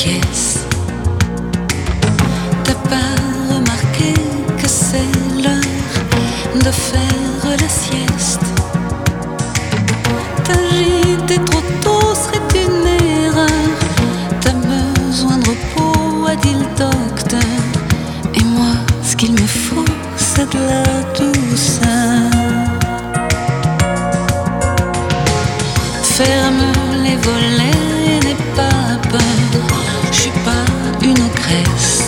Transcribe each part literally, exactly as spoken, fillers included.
pièce. T'as pas remarqué que c'est l'heure de faire la sieste. T'agiter trop tôt serait une erreur. T'as besoin de repos, a dit le docteur. Et moi, ce qu'il me faut, c'est de la douceur. Ferme les volets et n'aie pas peur. Je suis pas une ogresse.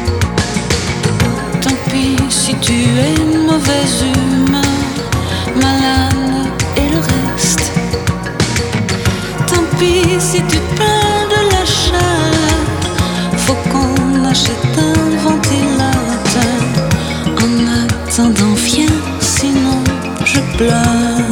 Tant pis si tu es une mauvaise humeur, malade et le reste. Tant pis si tu plains de la chaleur. Faut qu'on achète un ventilateur. En attendant, viens, sinon je pleure.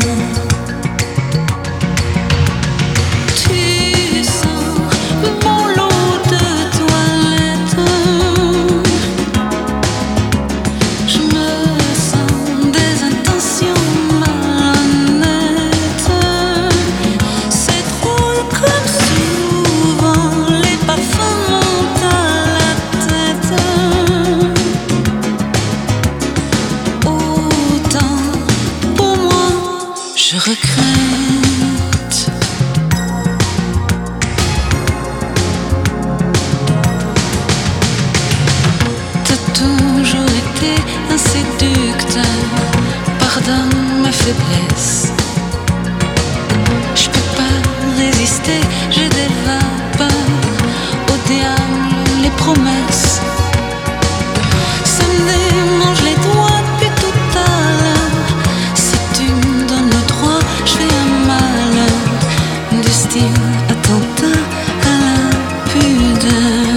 Je regrette. T'as toujours été un séducteur. Pardonne ma faiblesse. Je peux pas résister, j'ai des vapeurs. Au diable les promesses. Ça me démange les doigts depuis tout à l'heure. Si tu me donnes le droit, je fais un malheur du style attentat à la pudeur.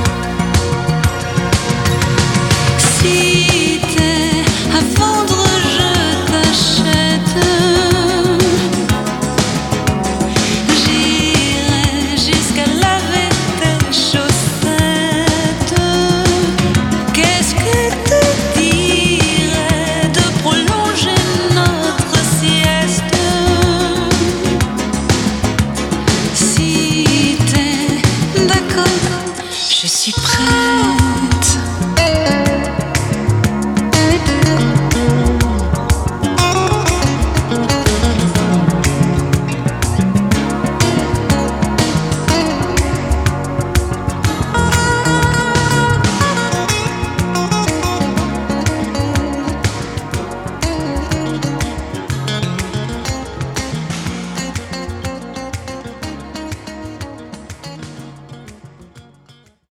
Si t'es à vendre, je t'achète. J'irai jusqu'à laver tes chaussettes. Qu'est-ce que te dirais de prolonger notre sieste? Si t'es d'accord, je suis prête.